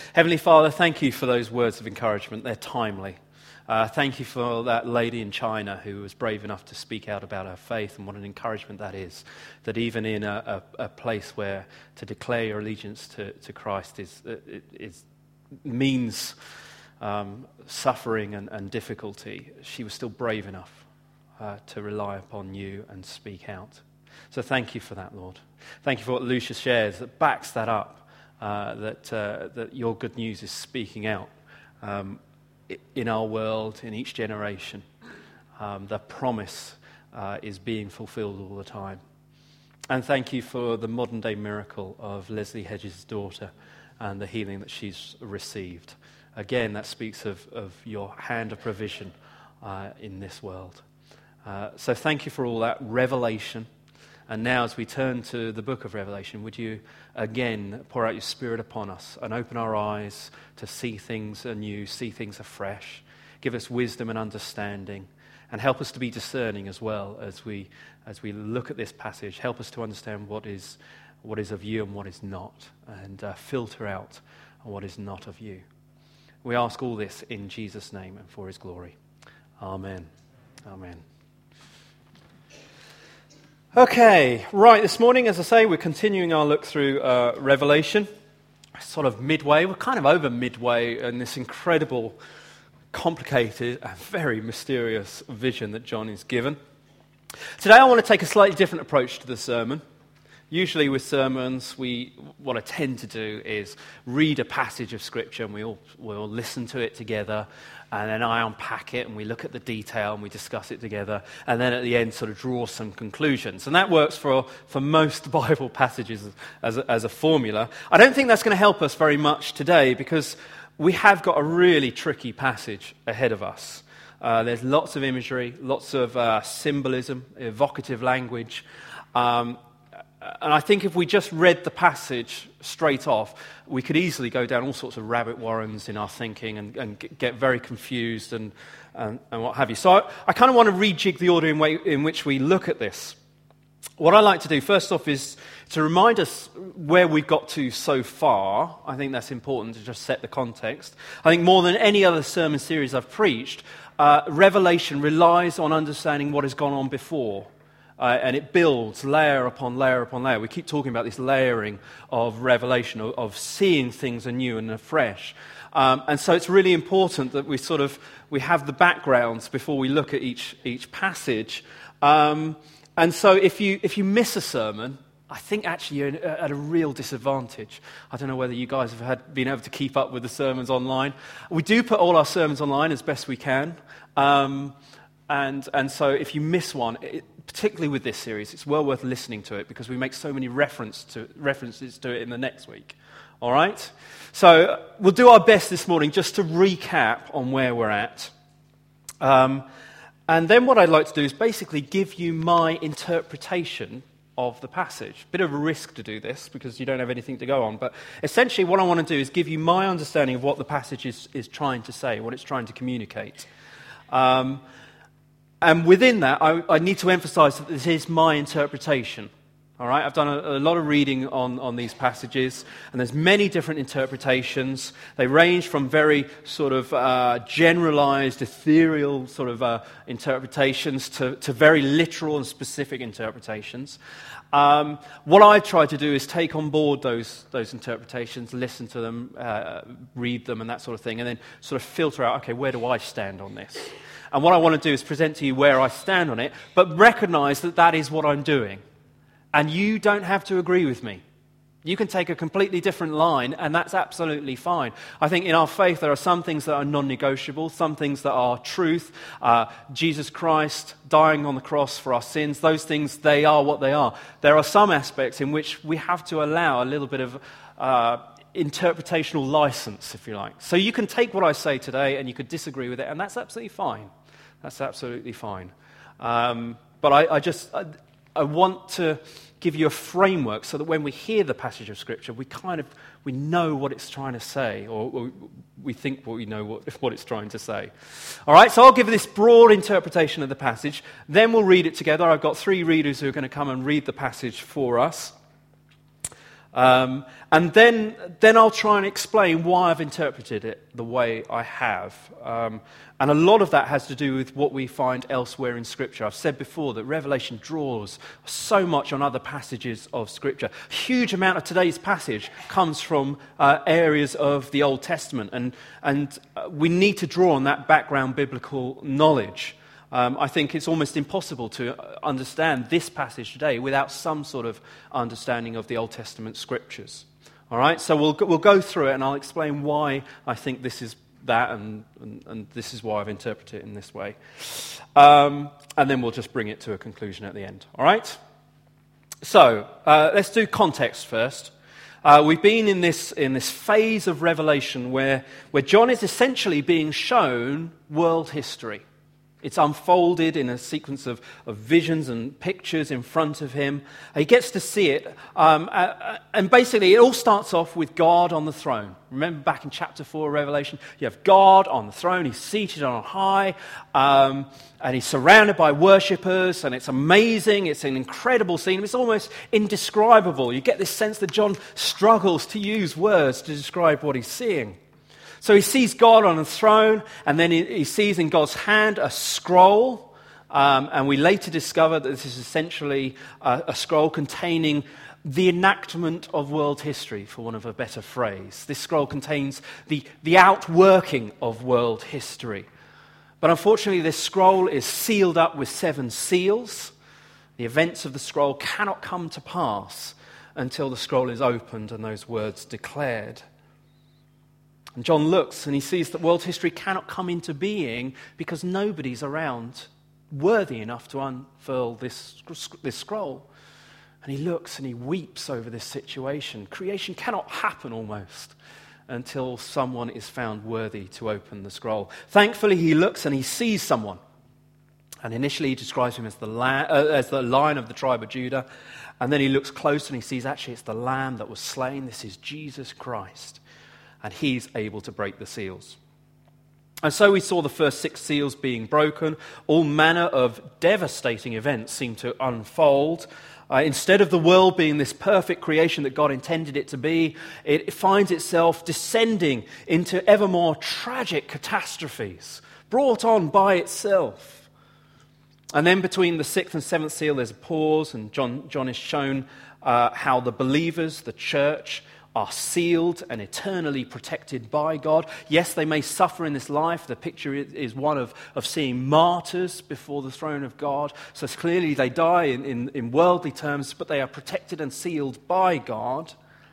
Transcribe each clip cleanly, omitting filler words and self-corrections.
Heavenly Father, thank you for those words of encouragement. They're timely. Thank you for that lady in China who was brave enough to speak out about her faith, and what an encouragement that is. That even in a place where to declare your allegiance to Christ means suffering and difficulty, she was still brave enough to rely upon you and speak out. So thank you for that, Lord. Thank you for what Lucia shares that backs that up, that your good news is speaking out in our world, in each generation. The promise is being fulfilled all the time. And thank you for the modern day miracle of Leslie Hedges' daughter and the healing that she's received. Again, that speaks of your hand of provision in this world. So thank you for all that revelation. And now as we turn to the book of Revelation, would you again pour out your Spirit upon us and open our eyes to see things anew, see things afresh. Give us wisdom and understanding, and help us to be discerning as well as we look at this passage. Help us to understand what is of you and what is not, and filter out what is not of you. We ask all this in Jesus' name and for his glory. Amen. Amen. Okay, right, this morning, as I say, we're continuing our look through Revelation. Sort of midway, we're kind of over midway in this incredible, complicated, and very mysterious vision that John is given. Today I want to take a slightly different approach to the sermon. Usually with sermons, what I tend to do is read a passage of Scripture and we'll listen to it together, and then I unpack it and we look at the detail and we discuss it together, and then at the end sort of draw some conclusions. And that works for most Bible passages as a formula. I don't think that's going to help us very much today, because we have got a really tricky passage ahead of us. There's lots of imagery, lots of symbolism, evocative language. And I think if we just read the passage straight off, we could easily go down all sorts of rabbit warrens in our thinking and get very confused and what have you. So I kind of want to rejig the order in which we look at this. What I like to do first off is to remind us where we've got to so far. I think that's important to just set the context. I think more than any other sermon series I've preached, Revelation relies on understanding what has gone on before. And it builds layer upon layer upon layer. We keep talking about this layering of revelation, of seeing things anew and afresh. And so it's really important that we have the backgrounds before we look at each passage. And so if you miss a sermon, I think actually you're at a real disadvantage. I don't know whether you guys have been able to keep up with the sermons online. We do put all our sermons online as best we can. And so if you miss one, particularly with this series, it's well worth listening to it, because we make so many references to it in the next week. All right? So we'll do our best this morning just to recap on where we're at. And then what I'd like to do is basically give you my interpretation of the passage. Bit of a risk to do this because you don't have anything to go on. But essentially what I want to do is give you my understanding of what the passage is trying to say, what it's trying to communicate. And within that, I need to emphasize that this is my interpretation. All right, I've done a lot of reading on these passages, and there's many different interpretations. They range from very sort of generalized, ethereal sort of interpretations to very literal and specific interpretations. What I've tried to do is take on board those interpretations, listen to them, read them, and that sort of thing, and then sort of filter out, okay, where do I stand on this? And what I want to do is present to you where I stand on it, but recognize that that is what I'm doing. And you don't have to agree with me. You can take a completely different line, and that's absolutely fine. I think in our faith there are some things that are non-negotiable, some things that are truth. Jesus Christ dying on the cross for our sins, those things, they are what they are. There are some aspects in which we have to allow a little bit of interpretational license, if you like. So you can take what I say today and you could disagree with it, and that's absolutely fine. That's absolutely fine. But I want to give you a framework so that when we hear the passage of Scripture, we know what it's trying to say, or we think we know what it's trying to say. All right, so I'll give this broad interpretation of the passage. Then we'll read it together. I've got 3 readers who are going to come and read the passage for us. And then I'll try and explain why I've interpreted it the way I have. And a lot of that has to do with what we find elsewhere in Scripture. I've said before that Revelation draws so much on other passages of Scripture. A huge amount of today's passage comes from areas of the Old Testament, and we need to draw on that background biblical knowledge. I think it's almost impossible to understand this passage today without some sort of understanding of the Old Testament Scriptures. All right, so we'll go through it, and I'll explain why I think this is that, and this is why I've interpreted it in this way. And then we'll just bring it to a conclusion at the end. All right? So, let's do context first. We've been in this phase of Revelation where John is essentially being shown world history. It's unfolded in a sequence of visions and pictures in front of him. He gets to see it. And basically, it all starts off with God on the throne. Remember back in chapter 4 of Revelation, you have God on the throne. He's seated on high. And he's surrounded by worshippers. And it's amazing. It's an incredible scene. It's almost indescribable. You get this sense that John struggles to use words to describe what he's seeing. So he sees God on a throne, and then he sees in God's hand a scroll, and we later discover that this is essentially a scroll containing the enactment of world history, for want of a better phrase. This scroll contains the outworking of world history. But unfortunately, this scroll is sealed up with 7 seals. The events of the scroll cannot come to pass until the scroll is opened and those words declared. And John looks and he sees that world history cannot come into being because nobody's around worthy enough to unfurl this scroll. And he looks and he weeps over this situation. Creation cannot happen almost until someone is found worthy to open the scroll. Thankfully, he looks and he sees someone. And initially he describes him as the Lion of the tribe of Judah. And then he looks closer and he sees actually it's the Lamb that was slain. This is Jesus Christ. And he's able to break the seals. And so we saw the first 6 seals being broken. All manner of devastating events seem to unfold. Instead of the world being this perfect creation that God intended it to be, it finds itself descending into ever more tragic catastrophes, brought on by itself. And then between the 6th and 7th seal, there's a pause, and John is shown how the believers, the church, are sealed and eternally protected by God. Yes, they may suffer in this life. The picture is one of seeing martyrs before the throne of God. So clearly they die in worldly terms, but they are protected and sealed by God.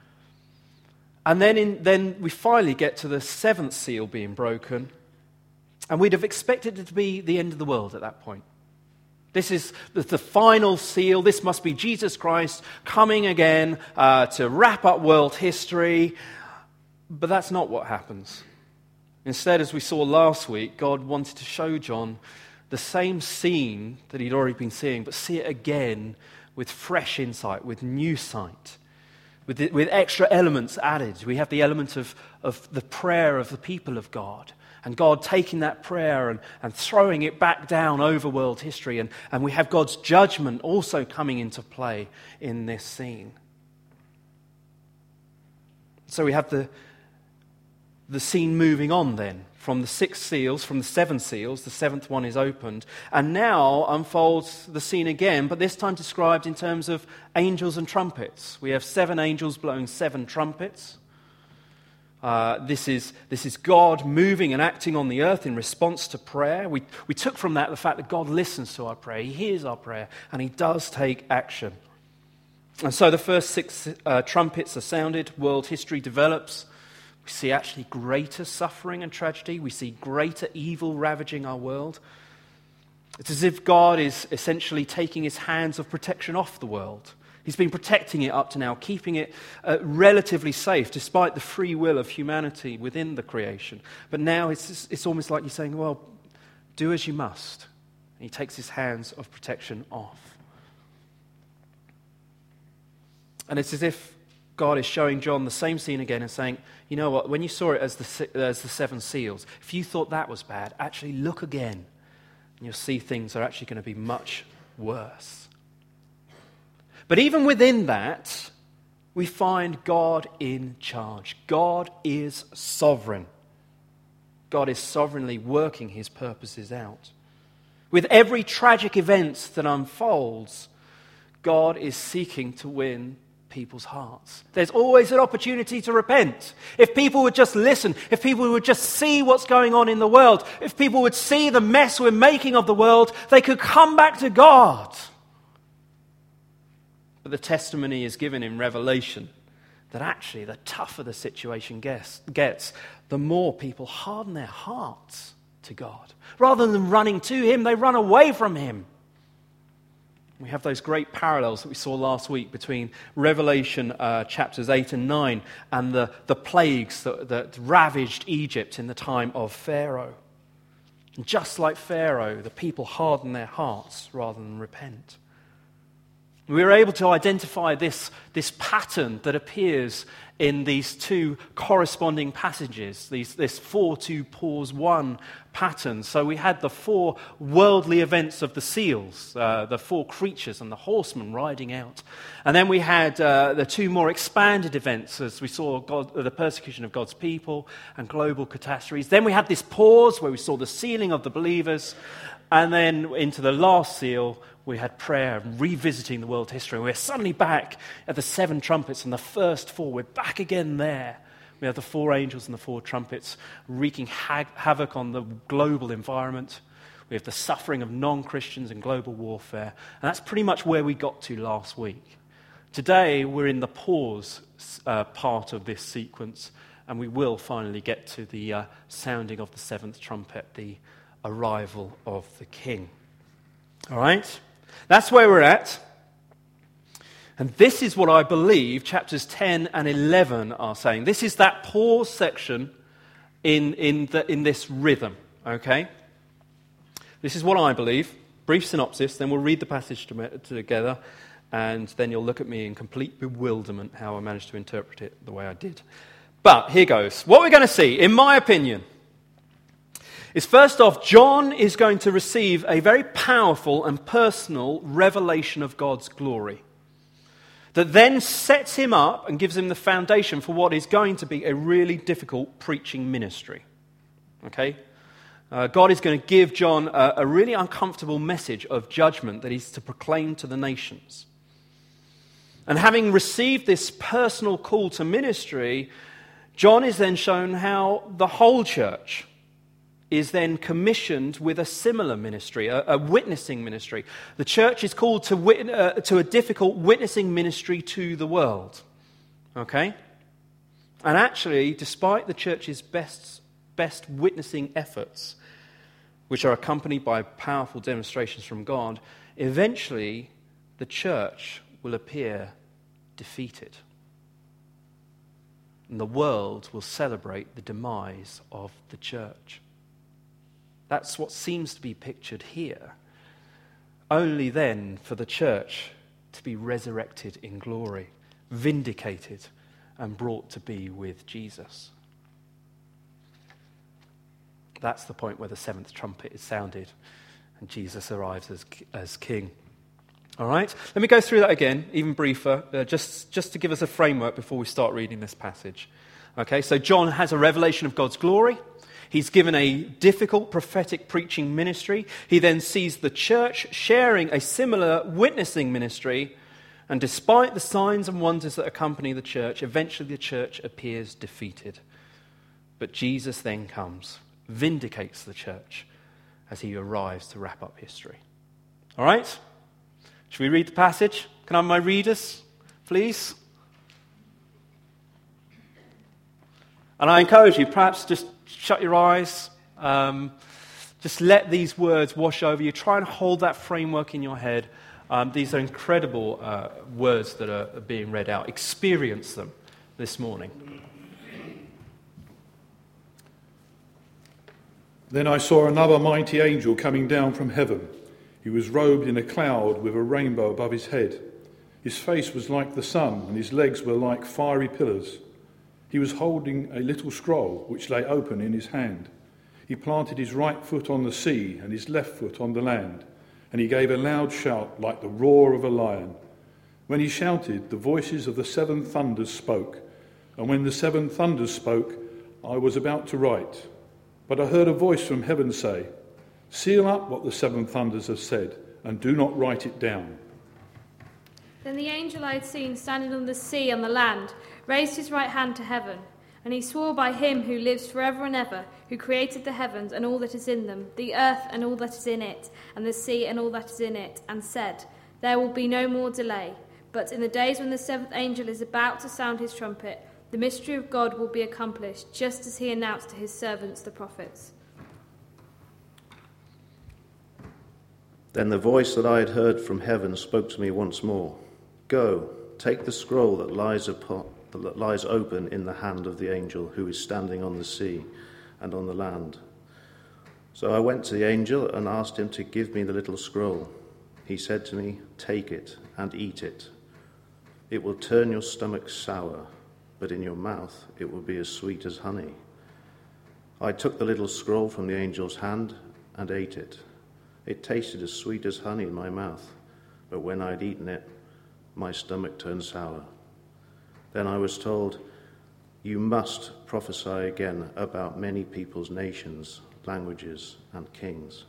And then we finally get to the 7th seal being broken. And we'd have expected it to be the end of the world at that point. This is the final seal. This must be Jesus Christ coming again to wrap up world history. But that's not what happens. Instead, as we saw last week, God wanted to show John the same scene that he'd already been seeing, but see it again with fresh insight, with new sight, with extra elements added. We have the element of the prayer of the people of God. And God taking that prayer and throwing it back down over world history. And we have God's judgment also coming into play in this scene. So we have the scene moving on then. From the 6 seals, from the 7 seals, the 7th one is opened. And now unfolds the scene again, but this time described in terms of angels and trumpets. We have 7 angels blowing 7 trumpets. This is God moving and acting on the earth in response to prayer. We took from that the fact that God listens to our prayer. He hears our prayer, and he does take action. And so the first 6 trumpets are sounded. World history develops. We see actually greater suffering and tragedy. We see greater evil ravaging our world. It's as if God is essentially taking his hands of protection off the world. He's been protecting it up to now, keeping it relatively safe, despite the free will of humanity within the creation. But now it's almost like he's saying, well, do as you must. And he takes his hands of protection off. And it's as if God is showing John the same scene again and saying, you know what, when you saw it as the 7 seals, if you thought that was bad, actually look again. And you'll see things are actually going to be much worse. But even within that, we find God in charge. God is sovereign. God is sovereignly working his purposes out. With every tragic event that unfolds, God is seeking to win people's hearts. There's always an opportunity to repent. If people would just listen, if people would just see what's going on in the world, if people would see the mess we're making of the world, they could come back to God. But the testimony is given in Revelation that actually the tougher the situation gets, the more people harden their hearts to God. Rather than running to him, they run away from him. We have those great parallels that we saw last week between Revelation chapters 8 and 9 and the plagues that ravaged Egypt in the time of Pharaoh. And just like Pharaoh, the people harden their hearts rather than repent. We were able to identify this pattern that appears in these two corresponding passages, this 4-2-1 pattern. So we had the four worldly events of the seals, the four creatures and the horsemen riding out. And then we had the two more expanded events as we saw the persecution of God's people and global catastrophes. Then we had this pause where we saw the sealing of the believers. And then into the last seal, we had prayer, revisiting the world history. We're suddenly back at the 7 trumpets and the first 4. We're back again there. We have the 4 angels and the 4 trumpets wreaking havoc on the global environment. We have the suffering of non-Christians and global warfare. And that's pretty much where we got to last week. Today, we're in the pause part of this sequence, and we will finally get to the sounding of the 7th trumpet, the arrival of the King. All right? That's where we're at. And this is what I believe chapters 10 and 11 are saying. This is that pause section in this rhythm, okay? This is what I believe. Brief synopsis, then we'll read the passage together, and then you'll look at me in complete bewilderment how I managed to interpret it the way I did. But here goes. What we're going to see, in my opinion, is first off, John is going to receive a very powerful and personal revelation of God's glory that then sets him up and gives him the foundation for what is going to be a really difficult preaching ministry. Okay? God is going to give John a really uncomfortable message of judgment that he's to proclaim to the nations. And having received this personal call to ministry, John is then shown how the whole church is then commissioned with a similar ministry, a witnessing ministry. The church is called to a difficult witnessing ministry to the world. Okay? And actually, despite the church's best witnessing efforts, which are accompanied by powerful demonstrations from God, eventually the church will appear defeated. And the world will celebrate the demise of the church. That's what seems to be pictured here. Only then for the church to be resurrected in glory, vindicated, and brought to be with Jesus. That's the point where the 7th trumpet is sounded and Jesus arrives as king. All right? Let me go through that again, even briefer, just to give us a framework before we start reading this passage. Okay, so John has a revelation of God's glory. He's given a difficult prophetic preaching ministry. He then sees the church sharing a similar witnessing ministry. And despite the signs and wonders that accompany the church, eventually the church appears defeated. But Jesus then comes, vindicates the church as he arrives to wrap up history. All right? Should we read the passage? Can I have my readers, please? And I encourage you, perhaps just shut your eyes. Just let these words wash over you. Try and hold that framework in your head. These are incredible words that are being read out. Experience them this morning. Then I saw another mighty angel coming down from heaven. He was robed in a cloud with a rainbow above his head. His face was like the sun, and his legs were like fiery pillars. He was holding a little scroll, which lay open in his hand. He planted his right foot on the sea and his left foot on the land, and he gave a loud shout like the roar of a lion. When he shouted, the voices of the seven thunders spoke. And when the seven thunders spoke, I was about to write. But I heard a voice from heaven say, "Seal up what the seven thunders have said, and do not write it down." Then the angel I had seen standing on the sea on the land raised his right hand to heaven, and he swore by him who lives forever and ever, who created the heavens and all that is in them, the earth and all that is in it, and the sea and all that is in it, and said, "There will be no more delay. But in the days when the seventh angel is about to sound his trumpet, the mystery of God will be accomplished, just as he announced to his servants the prophets." Then the voice that I had heard from heaven spoke to me once more. "Go, take the scroll that lies open in the hand of the angel who is standing on the sea and on the land." So I went to the angel and asked him to give me the little scroll. He said to me, "Take it and eat it. It will turn your stomach sour, but in your mouth it will be as sweet as honey." I took the little scroll from the angel's hand and ate it. It tasted as sweet as honey in my mouth, but when I'd eaten it, my stomach turned sour. Then I was told, "You must prophesy again about many peoples, nations, languages, and kings."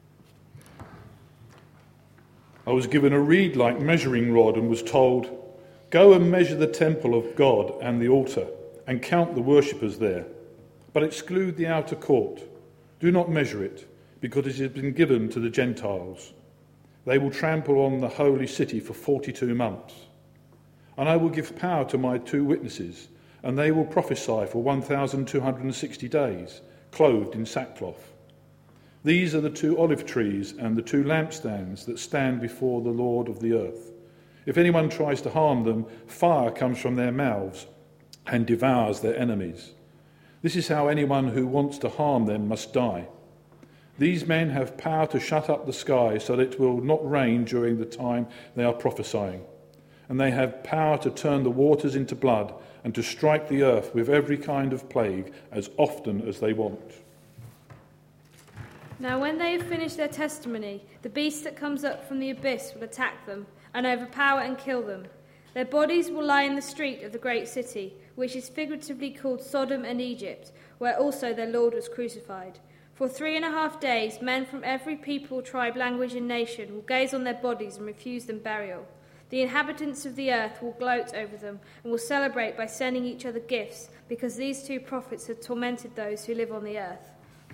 I was given a reed-like measuring rod and was told, "Go and measure the temple of God and the altar, and count the worshippers there. But exclude the outer court. Do not measure it, because it has been given to the Gentiles. They will trample on the holy city for 42 months. And I will give power to my 2 witnesses, and they will prophesy for 1,260 days, clothed in sackcloth. These are the 2 olive trees and the 2 lampstands that stand before the Lord of the earth. If anyone tries to harm them, fire comes from their mouths and devours their enemies. This is how anyone who wants to harm them must die. These men have power to shut up the sky so that it will not rain during the time they are prophesying. And they have power to turn the waters into blood and to strike the earth with every kind of plague as often as they want." Now when they have finished their testimony, the beast that comes up from the abyss will attack them and overpower and kill them. Their bodies will lie in the street of the great city, which is figuratively called Sodom and Egypt, where also their Lord was crucified. For 3.5 days, men from every people, tribe, language and nation will gaze on their bodies and refuse them burial. The inhabitants of the earth will gloat over them and will celebrate by sending each other gifts, because these 2 prophets have tormented those who live on the earth.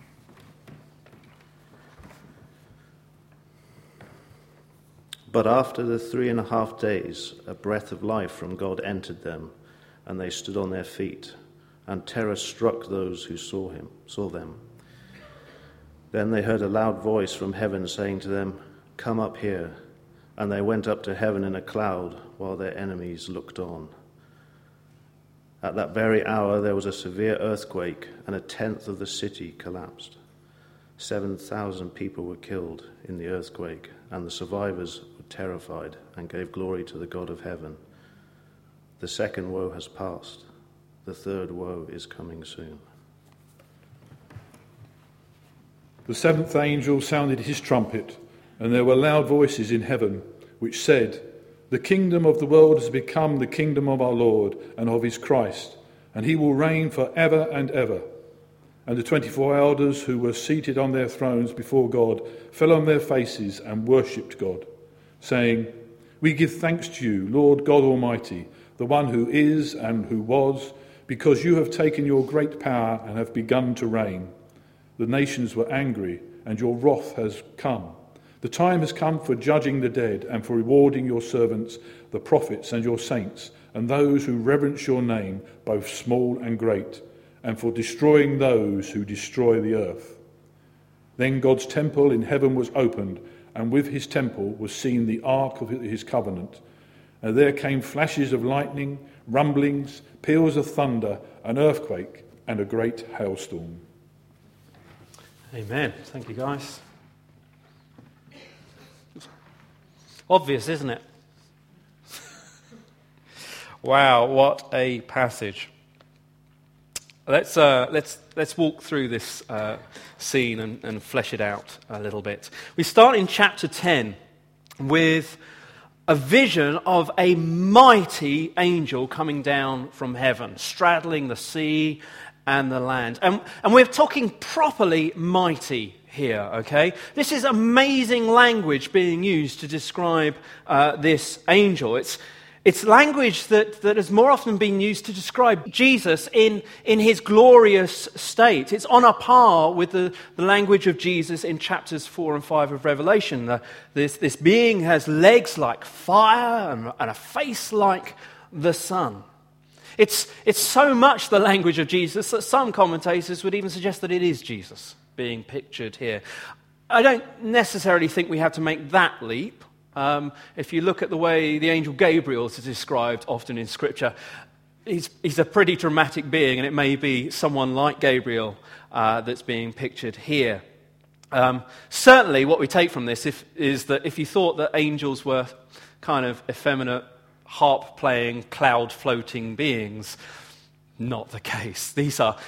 But after the 3.5 days, a breath of life from God entered them, and they stood on their feet, and terror struck those who saw them. Then they heard a loud voice from heaven saying to them, "Come up here." And they went up to heaven in a cloud, while their enemies looked on. At that very hour there was a severe earthquake, and 1/10 of the city collapsed. 7,000 people were killed in the earthquake, and the survivors were terrified and gave glory to the God of heaven. The second woe has passed. The third woe is coming soon. The 7th angel sounded his trumpet, and there were loud voices in heaven, which said, "The kingdom of the world has become the kingdom of our Lord and of his Christ, and he will reign for ever and ever." And the 24 elders who were seated on their thrones before God fell on their faces and worshipped God, saying, "We give thanks to you, Lord God Almighty, the one who is and who was, because you have taken your great power and have begun to reign. The nations were angry, and your wrath has come. The time has come for judging the dead and for rewarding your servants, the prophets and your saints, and those who reverence your name, both small and great, and for destroying those who destroy the earth." Then God's temple in heaven was opened, and with his temple was seen the ark of his covenant. And there came flashes of lightning, rumblings, peals of thunder, an earthquake, and a great hailstorm. Amen. Thank you, guys. Obvious, isn't it? Wow, what a passage. Let's walk through this scene and flesh it out a little bit. We start in chapter 10 with a vision of a mighty angel coming down from heaven, straddling the sea and the land. And we're talking properly mighty here, okay? This is amazing language being used to describe this angel. It's language that has more often been used to describe Jesus in his glorious state. It's on a par with the language of Jesus in chapters 4 and 5 of Revelation. This being has legs like fire and a face like the sun. It's so much the language of Jesus that some commentators would even suggest that it is Jesus being pictured here. I don't necessarily think we have to make that leap. If you look at the way the angel Gabriel is described often in Scripture, he's a pretty dramatic being, and it may be someone like Gabriel that's being pictured here. Certainly what we take from this is that if you thought that angels were kind of effeminate, harp-playing, cloud-floating beings, not the case. These are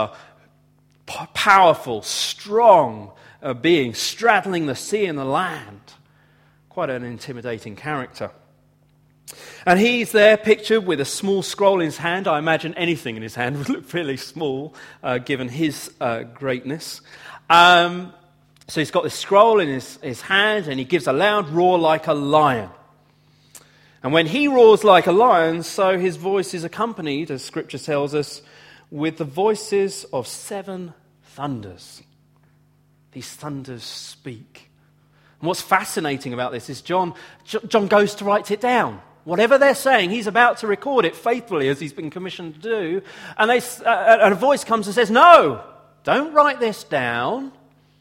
powerful, strong beings straddling the sea and the land. Quite an intimidating character. And he's there pictured with a small scroll in his hand. I imagine anything in his hand would look really small, given his greatness. So he's got this scroll in his hand, and he gives a loud roar like a lion. And when he roars like a lion, so his voice is accompanied, as Scripture tells us, with the voices of 7 thunders. These thunders speak. And what's fascinating about this is John goes to write it down. Whatever they're saying, he's about to record it faithfully as he's been commissioned to do. And a voice comes and says, "No, don't write this down.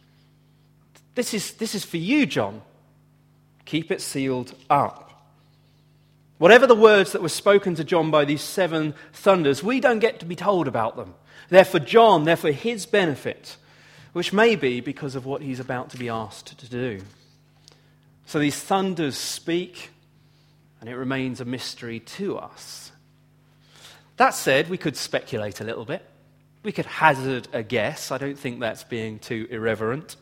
This is for you, John. Keep it sealed up." Whatever the words that were spoken to John by these 7 thunders, we don't get to be told about them. They're for John, they're for his benefit, which may be because of what he's about to be asked to do. So these thunders speak, and it remains a mystery to us. That said, we could speculate a little bit. We could hazard a guess. I don't think that's being too irreverent.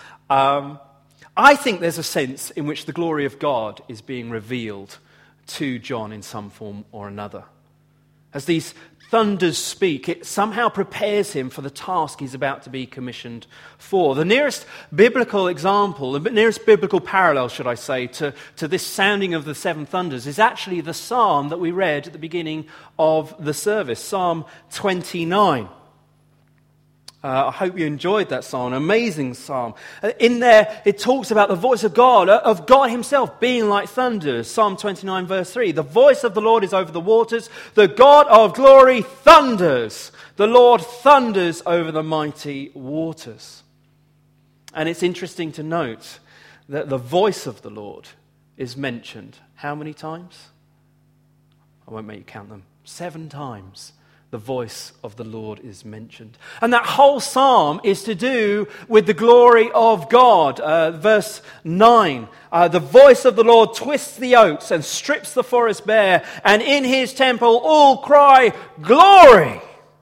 I think there's a sense in which the glory of God is being revealed to John in some form or another. As these thunders speak, it somehow prepares him for the task he's about to be commissioned for. The nearest biblical example, the nearest biblical parallel, should I say, to this sounding of the 7 thunders is actually the psalm that we read at the beginning of the service, Psalm 29. I hope you enjoyed that psalm, an amazing psalm. In there, it talks about the voice of God himself being like thunders. Psalm 29 verse 3, "The voice of the Lord is over the waters. The God of glory thunders. The Lord thunders over the mighty waters." And it's interesting to note that the voice of the Lord is mentioned how many times? I won't make you count them. 7 times. The voice of the Lord is mentioned. And that whole psalm is to do with the glory of God. Verse 9, "The voice of the Lord twists the oaks and strips the forest bare, and in his temple all cry, 'Glory!'"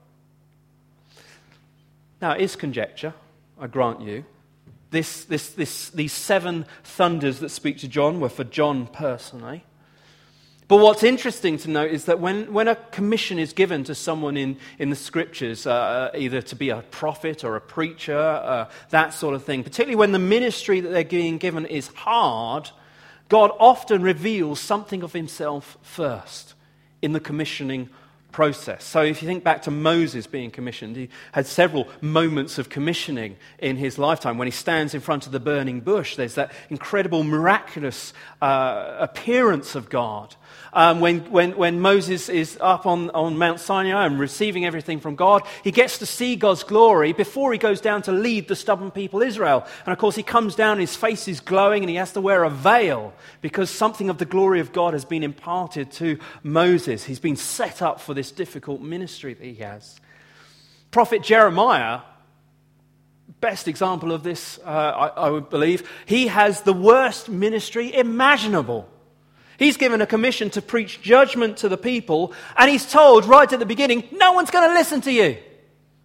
Now, it is conjecture, I grant you. These 7 thunders that speak to John were for John personally. But what's interesting to note is that when a commission is given to someone in the Scriptures, either to be a prophet or a preacher, that sort of thing, particularly when the ministry that they're being given is hard, God often reveals something of himself first in the commissioning process. So if you think back to Moses being commissioned, he had several moments of commissioning in his lifetime. When he stands in front of the burning bush, there's that incredible, miraculous appearance of God. When Moses is up on Mount Sinai and receiving everything from God, he gets to see God's glory before he goes down to lead the stubborn people Israel. And of course he comes down, his face is glowing, and he has to wear a veil because something of the glory of God has been imparted to Moses. He's been set up for this difficult ministry that he has. Prophet Jeremiah, best example of this, I would believe. He has the worst ministry imaginable. He's given a commission to preach judgment to the people, and he's told right at the beginning, no one's going to listen to you.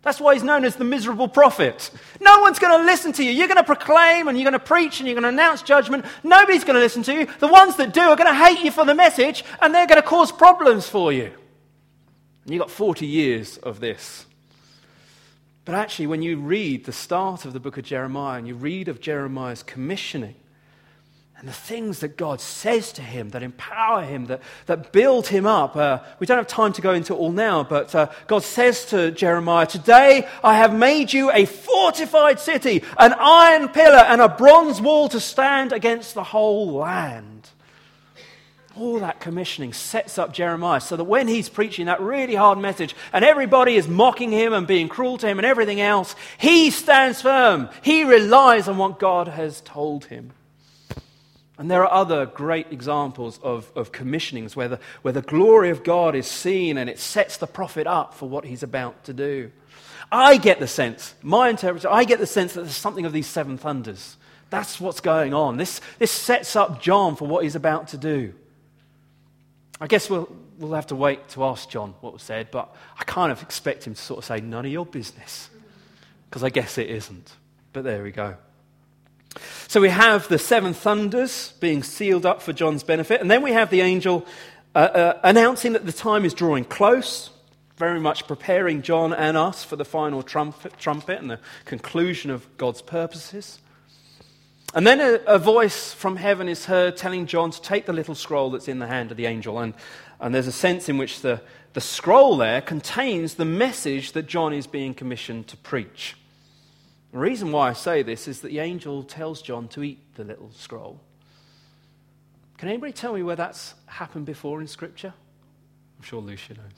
That's why he's known as the miserable prophet. No one's going to listen to you. You're going to proclaim and you're going to preach and you're going to announce judgment. Nobody's going to listen to you. The ones that do are going to hate you for the message and they're going to cause problems for you. And you've got 40 years of this. But actually, when you read the start of the book of Jeremiah and you read of Jeremiah's commissioning, and the things that God says to him, that empower him, that build him up. We don't have time to go into it all now, but God says to Jeremiah, today I have made you a fortified city, an iron pillar and a bronze wall to stand against the whole land. All that commissioning sets up Jeremiah so that when he's preaching that really hard message and everybody is mocking him and being cruel to him and everything else, he stands firm. He relies on what God has told him. And there are other great examples of commissionings where the glory of God is seen and it sets the prophet up for what he's about to do. I get the sense, my interpretation, I get the sense that there's something of these seven thunders. That's what's going on. This sets up John for what he's about to do. I guess we'll have to wait to ask John what was said, but I kind of expect him to sort of say, none of your business. Because I guess it isn't. But there we go. So we have the seven thunders being sealed up for John's benefit, and then we have the angel announcing that the time is drawing close, very much preparing John and us for the final trumpet and the conclusion of God's purposes. And then a voice from heaven is heard telling John to take the little scroll that's in the hand of the angel, and there's a sense in which the scroll there contains the message that John is being commissioned to preach. The reason why I say this is that the angel tells John to eat the little scroll. Can anybody tell me where that's happened before in Scripture? I'm sure Lucia knows.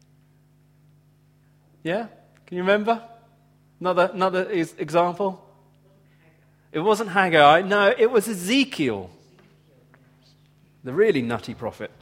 Yeah? Can you remember? Another example? It wasn't Haggai. No, it was Ezekiel. The really nutty prophet.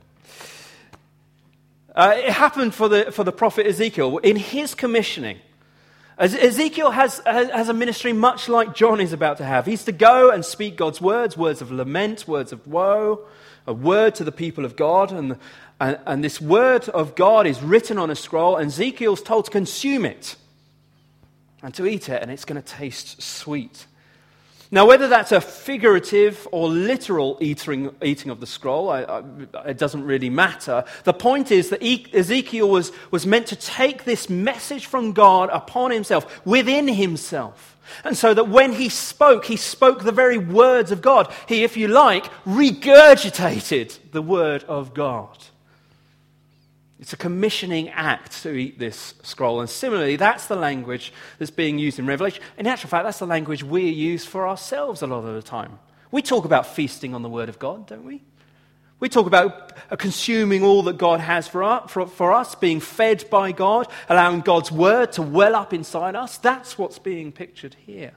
It happened for the prophet Ezekiel. In his commissioning, Ezekiel has a ministry much like John is about to have. He's to go and speak God's words of lament, words of woe, a word to the people of God. And this word of God is written on a scroll, and Ezekiel's told to consume it and to eat it, and it's going to taste sweet. Now, whether that's a figurative or literal eating of the scroll, it doesn't really matter. The point is that Ezekiel was meant to take this message from God upon himself, within himself. And so that when he spoke the very words of God. He, if you like, regurgitated the word of God. It's a commissioning act to eat this scroll. And similarly, that's the language that's being used in Revelation. In actual fact, that's the language we use for ourselves a lot of the time. We talk about feasting on the Word of God, don't we? We talk about consuming all that God has for us, being fed by God, allowing God's Word to well up inside us. That's what's being pictured here.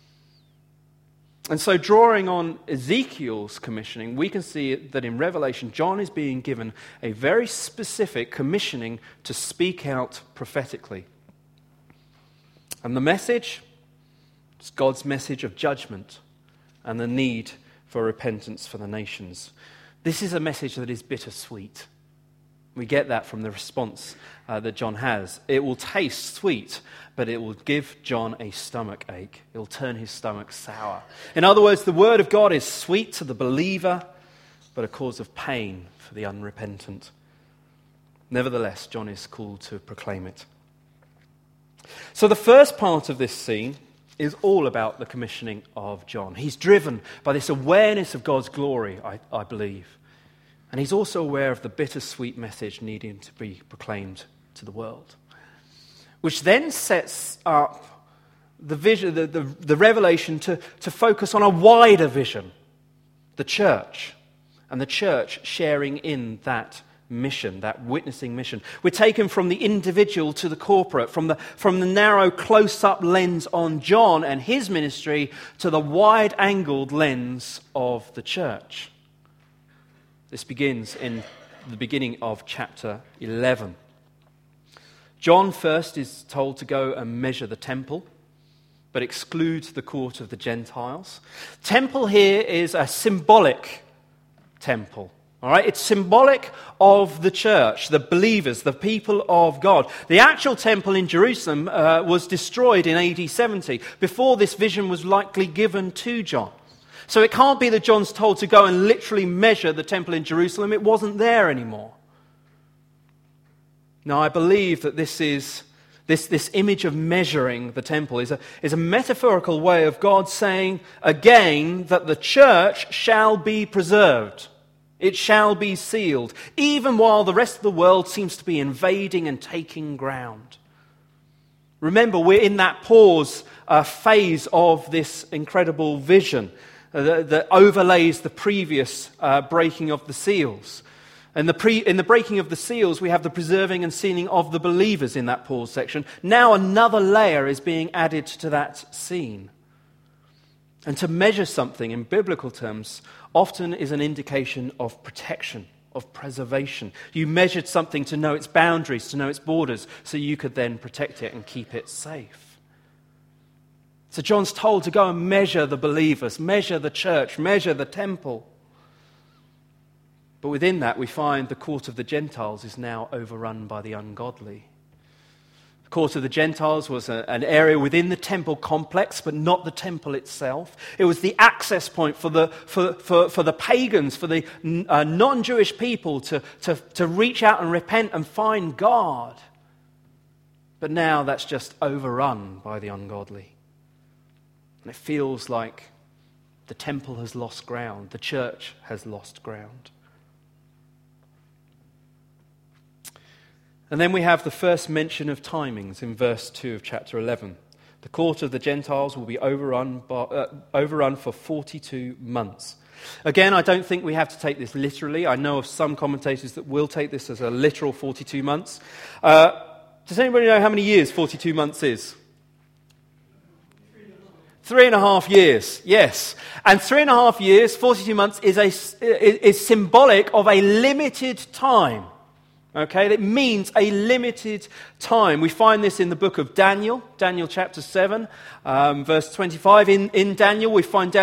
And so drawing on Ezekiel's commissioning, we can see that in Revelation, John is being given a very specific commissioning to speak out prophetically. And the message is God's message of judgment and the need for repentance for the nations. This is a message that is bittersweet. We get that from the response that John has. It will taste sweet, but it will give John a stomach ache. It will turn his stomach sour. In other words, the word of God is sweet to the believer, but a cause of pain for the unrepentant. Nevertheless, John is called to proclaim it. So the first part of this scene is all about the commissioning of John. He's driven by this awareness of God's glory, I believe. And he's also aware of the bittersweet message needing to be proclaimed to the world. Which then sets up the vision, the revelation to focus on a wider vision, the church, and the church sharing in that mission, that witnessing mission. We're taken from the individual to the corporate, from the narrow close-up lens on John and his ministry to the wide-angled lens of the church. This begins in the beginning of chapter 11. John first is told to go and measure the temple, but excludes the court of the Gentiles. Temple here is a symbolic temple. All right, it's symbolic of the church, the believers, the people of God. The actual temple in Jerusalem was destroyed in AD 70, before this vision was likely given to John. So it can't be that John's told to go and literally measure the temple in Jerusalem. It wasn't there anymore. Now, I believe that this image of measuring the temple is a metaphorical way of God saying again that the church shall be preserved. It shall be sealed, even while the rest of the world seems to be invading and taking ground. Remember, we're in that pause phase of this incredible vision that overlays the previous breaking of the seals. In the breaking of the seals, we have the preserving and sealing of the believers in that pause section. Now another layer is being added to that scene. And to measure something in biblical terms often is an indication of protection, of preservation. You measured something to know its boundaries, to know its borders, so you could then protect it and keep it safe. So John's told to go and measure the believers, measure the church, measure the temple. But within that, we find the court of the Gentiles is now overrun by the ungodly. The court of the Gentiles was an area within the temple complex, but not the temple itself. It was the access point for the pagans, for the non-Jewish people to reach out and repent and find God. But now that's just overrun by the ungodly. And it feels like the temple has lost ground, the church has lost ground. And then we have the first mention of timings in verse 2 of chapter 11. The court of the Gentiles will be overrun for 42 months. Again, I don't think we have to take this literally. I know of some commentators that will take this as a literal 42 months. Does anybody know how many years 42 months is? 3.5 years, yes. And 3.5 years, 42 months, is symbolic of a limited time. Okay, it means a limited time. We find this in the book of Daniel chapter 7, verse 25. In Daniel, we find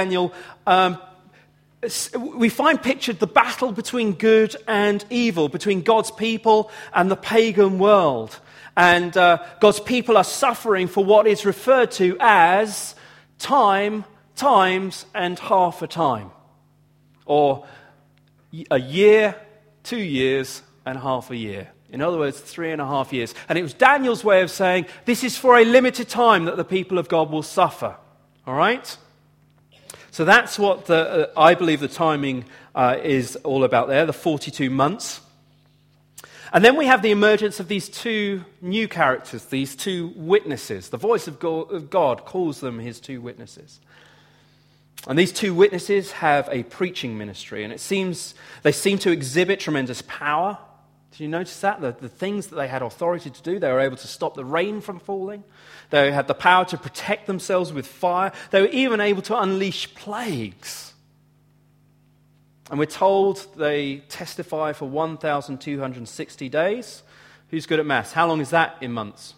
pictured the battle between good and evil, between God's people and the pagan world. And God's people are suffering for what is referred to as time, times, and half a time. Or a year, 2 years, and half a year. In other words, 3.5 years. And it was Daniel's way of saying, this is for a limited time that the people of God will suffer. All right? So that's what I believe the timing is all about there, the 42 months. And then we have the emergence of these two new characters, these two witnesses. The voice of God calls them his two witnesses. And these two witnesses have a preaching ministry, and they seem to exhibit tremendous power. Did you notice that? The things that they had authority to do, they were able to stop the rain from falling. They had the power to protect themselves with fire. They were even able to unleash plagues. And we're told they testify for 1,260 days. Who's good at maths? How long is that in months?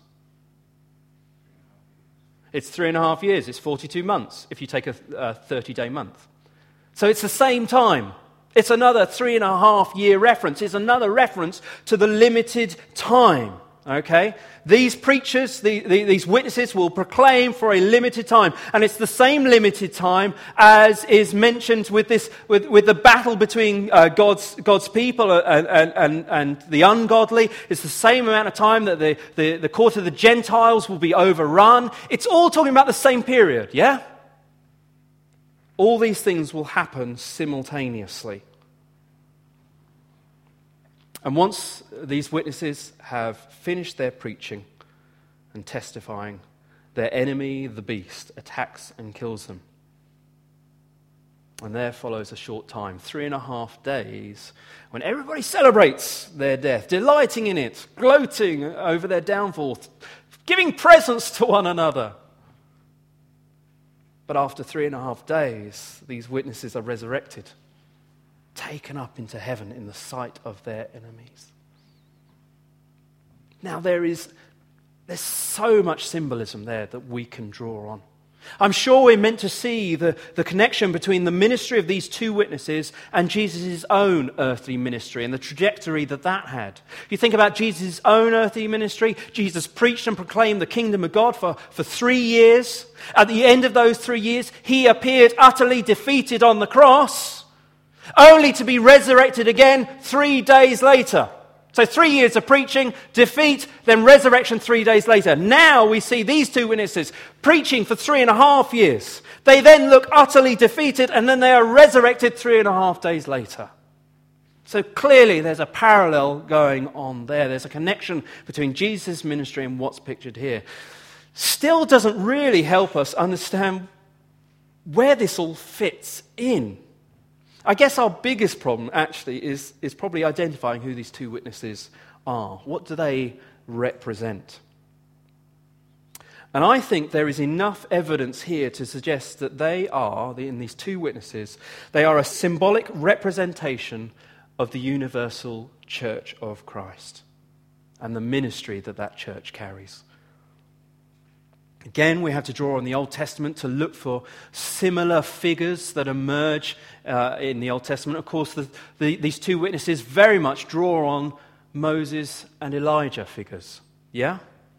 It's 3.5 years. It's 42 months if you take a 30-day month. So it's the same time. It's another 3.5 year reference. It's another reference to the limited time. Okay? These preachers, these witnesses will proclaim for a limited time. And it's the same limited time as is mentioned with the battle between God's people and the ungodly. It's the same amount of time that the court of the Gentiles will be overrun. It's all talking about the same period, yeah? All these things will happen simultaneously. And once these witnesses have finished their preaching and testifying, their enemy, the beast, attacks and kills them. And there follows a short time, 3.5 days, when everybody celebrates their death, delighting in it, gloating over their downfall, giving presents to one another. But after 3.5 days, these witnesses are resurrected, taken up into heaven in the sight of their enemies. Now there's so much symbolism there that we can draw on. I'm sure we're meant to see the connection between the ministry of these two witnesses and Jesus' own earthly ministry and the trajectory that had. You think about Jesus' own earthly ministry. Jesus preached and proclaimed the kingdom of God for 3 years. At the end of those 3 years, he appeared utterly defeated on the cross, only to be resurrected again 3 days later. So 3 years of preaching, defeat, then resurrection 3 days later. Now we see these two witnesses preaching for 3.5 years. They then look utterly defeated, and then they are resurrected 3.5 days later. So clearly there's a parallel going on there. There's a connection between Jesus' ministry and what's pictured here. Still doesn't really help us understand where this all fits in. I guess our biggest problem actually is probably identifying who these two witnesses are. What do they represent? And I think there is enough evidence here to suggest that they are, in these two witnesses, they are a symbolic representation of the universal church of Christ and the ministry that church carries. Again, we have to draw on the Old Testament to look for similar figures that emerge in the Old Testament. Of course, these two witnesses very much draw on Moses and Elijah figures. Yeah?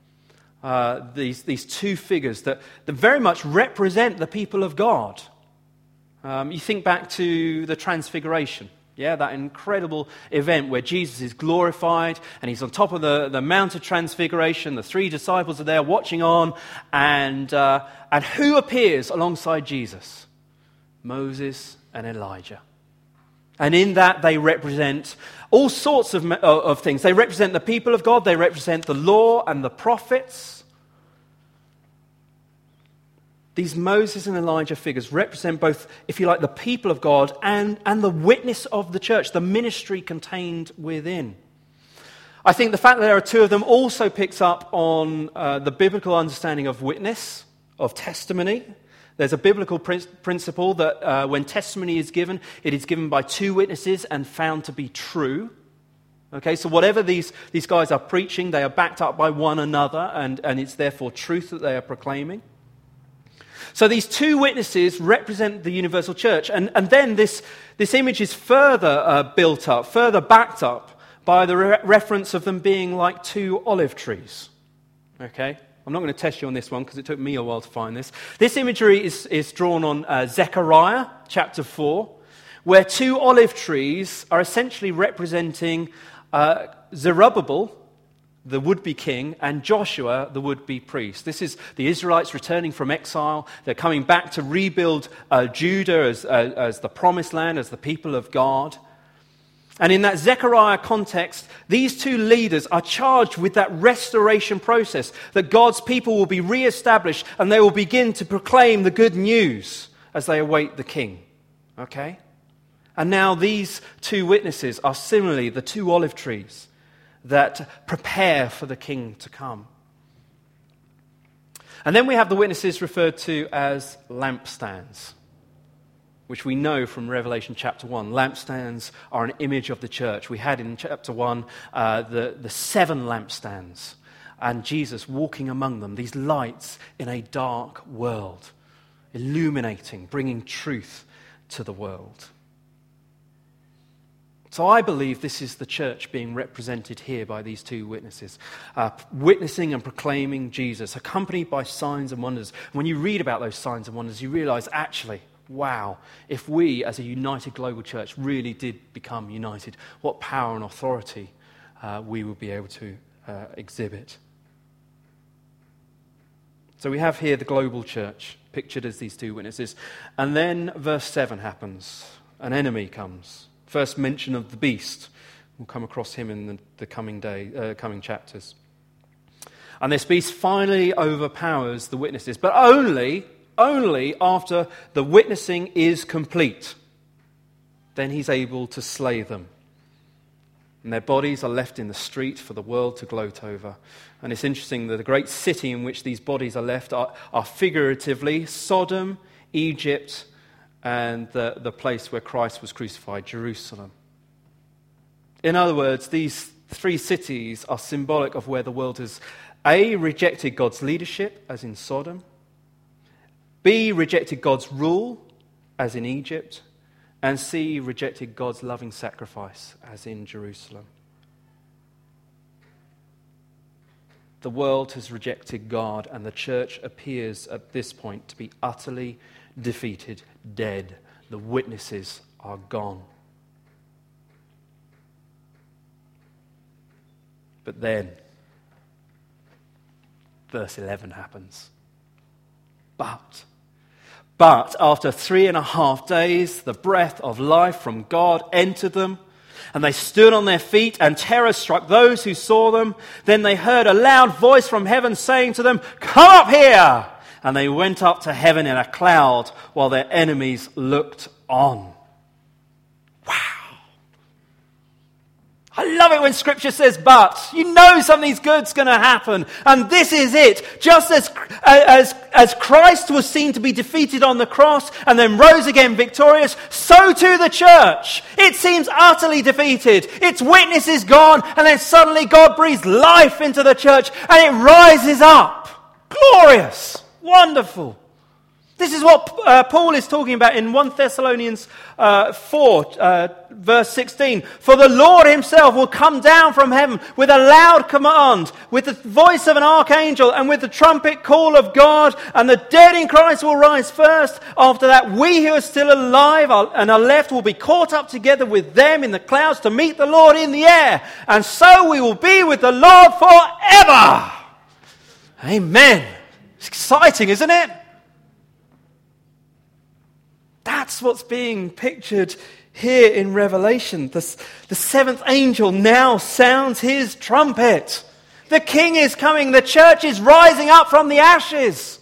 These two figures that very much represent the people of God. You think back to the Transfiguration. Yeah, that incredible event where Jesus is glorified and he's on top of the Mount of Transfiguration. The 3 disciples are there watching on, and who appears alongside Jesus? Moses and Elijah. And in that they represent all sorts of things. They represent the people of God. They represent the law and the prophets. These Moses and Elijah figures represent both, if you like, the people of God and the witness of the church, the ministry contained within. I think the fact that there are two of them also picks up on the biblical understanding of witness, of testimony. There's a biblical principle that when testimony is given, it is given by two witnesses and found to be true. Okay, so whatever these guys are preaching, they are backed up by one another, and it's therefore truth that they are proclaiming. So these two witnesses represent the universal church. And then this image is further built up, further backed up by the reference of them being like two olive trees. Okay? I'm not going to test you on this one because it took me a while to find this. This imagery is drawn on Zechariah chapter 4, where two olive trees are essentially representing Zerubbabel, the would-be king, and Joshua, the would-be priest. This is the Israelites returning from exile. They're coming back to rebuild Judah as the promised land, as the people of God. And in that Zechariah context, these two leaders are charged with that restoration process, that God's people will be re-established and they will begin to proclaim the good news as they await the king. Okay? And now these two witnesses are similarly the two olive trees that prepare for the king to come. And then we have the witnesses referred to as lampstands, which we know from Revelation chapter 1. Lampstands are an image of the church. We had in chapter 1 the 7 lampstands, and Jesus walking among them, these lights in a dark world, illuminating, bringing truth to the world. So I believe this is the church being represented here by these two witnesses, witnessing and proclaiming Jesus, accompanied by signs and wonders. When you read about those signs and wonders, you realize, actually, wow, if we as a united global church really did become united, what power and authority we would be able to exhibit. So we have here the global church, pictured as these two witnesses. And then verse 7 happens. An enemy comes. First mention of the beast. We'll come across him in the coming chapters. And this beast finally overpowers the witnesses, but only after the witnessing is complete. Then he's able to slay them. And their bodies are left in the street for the world to gloat over. And it's interesting that the great city in which these bodies are left are figuratively Sodom, Egypt, and the place where Christ was crucified, Jerusalem. In other words, these 3 cities are symbolic of where the world has, A, rejected God's leadership, as in Sodom, B, rejected God's rule, as in Egypt. And C, rejected God's loving sacrifice, as in Jerusalem. The world has rejected God, and the church appears at this point to be utterly defeated, dead. The witnesses are gone. But then, verse 11 happens. But after 3.5 days, the breath of life from God entered them, and they stood on their feet, and terror struck those who saw them. Then they heard a loud voice from heaven saying to them, "Come up here!" And they went up to heaven in a cloud while their enemies looked on. Wow. I love it when Scripture says but. You know something's good's going to happen. And this is it. Just as Christ was seen to be defeated on the cross and then rose again victorious, so too the church. It seems utterly defeated. Its witness is gone, and then suddenly God breathes life into the church and it rises up. Glorious. Wonderful. This is what Paul is talking about in 1 Thessalonians 4, verse 16. For the Lord himself will come down from heaven with a loud command, with the voice of an archangel, and with the trumpet call of God, and the dead in Christ will rise first. After that, we who are still alive and are left will be caught up together with them in the clouds to meet the Lord in the air. And so we will be with the Lord forever. Amen. It's exciting, isn't it? That's what's being pictured here in Revelation. The seventh angel now sounds his trumpet. The king is coming. The church is rising up from the ashes.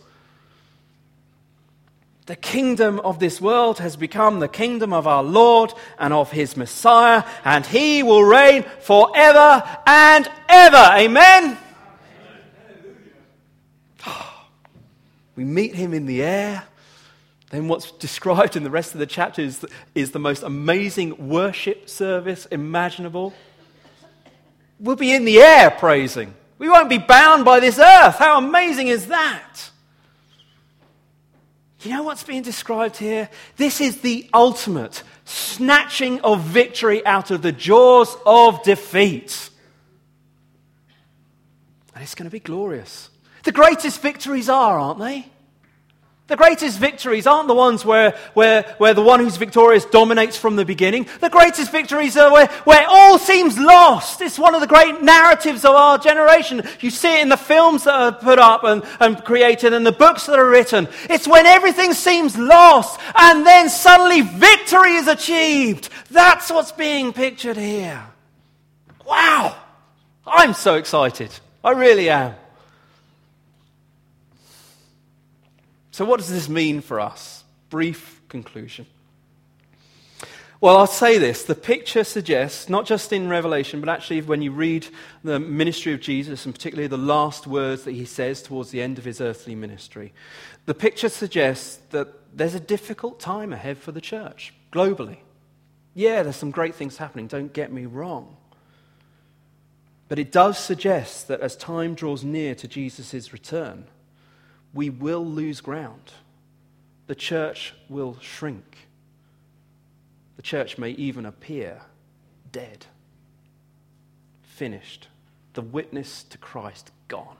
The kingdom of this world has become the kingdom of our Lord and of his Messiah, and he will reign forever and ever. Amen? We meet him in the air. Then what's described in the rest of the chapter is the most amazing worship service imaginable. We'll be in the air praising. We won't be bound by this earth. How amazing is that? You know what's being described here? This is the ultimate snatching of victory out of the jaws of defeat. And it's going to be glorious. The greatest victories aren't they? The greatest victories aren't the ones where the one who's victorious dominates from the beginning. The greatest victories are where all seems lost. It's one of the great narratives of our generation. You see it in the films that are put up and created and the books that are written. It's when everything seems lost and then suddenly victory is achieved. That's what's being pictured here. Wow! I'm so excited. I really am. So what does this mean for us? Brief conclusion. Well, I'll say this. The picture suggests, not just in Revelation, but actually when you read the ministry of Jesus, and particularly the last words that he says towards the end of his earthly ministry, the picture suggests that there's a difficult time ahead for the church, globally. Yeah, there's some great things happening, don't get me wrong. But it does suggest that as time draws near to Jesus' return, we will lose ground. The church will shrink. The church may even appear dead, finished, the witness to Christ gone.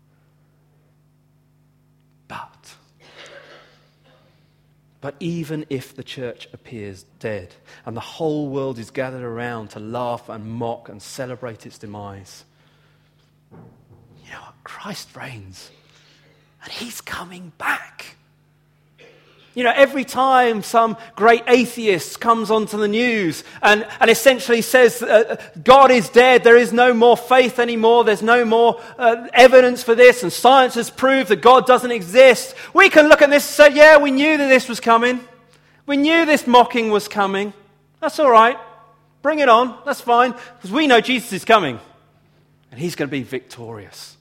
But even if the church appears dead and the whole world is gathered around to laugh and mock and celebrate its demise, you know what? Christ reigns. And he's coming back. You know, every time some great atheist comes onto the news and essentially says God is dead, there is no more faith anymore, there's no more evidence for this, and science has proved that God doesn't exist, we can look at this and say, yeah, we knew that this was coming. We knew this mocking was coming. That's all right. Bring it on. That's fine. Because we know Jesus is coming. And he's going to be victorious.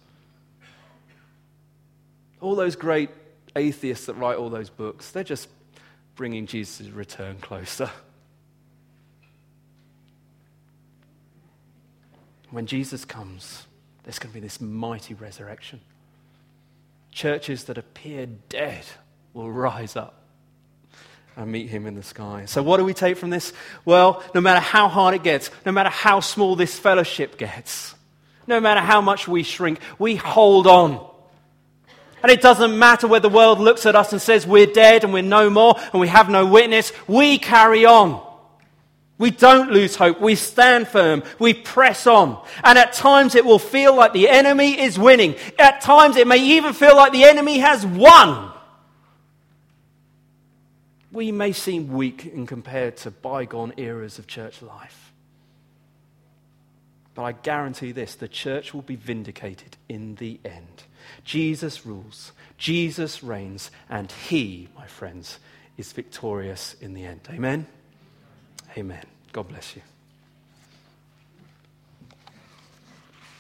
All those great atheists that write all those books, they're just bringing Jesus' return closer. When Jesus comes, there's going to be this mighty resurrection. Churches that appear dead will rise up and meet him in the sky. So what do we take from this? Well, no matter how hard it gets, no matter how small this fellowship gets, no matter how much we shrink, we hold on. And it doesn't matter whether the world looks at us and says we're dead and we're no more and we have no witness. We carry on. We don't lose hope. We stand firm. We press on. And at times it will feel like the enemy is winning. At times it may even feel like the enemy has won. We may seem weak in compared to bygone eras of church life. But I guarantee this, the church will be vindicated in the end. Jesus rules, Jesus reigns, and he, my friends, is victorious in the end. Amen? Amen. God bless you.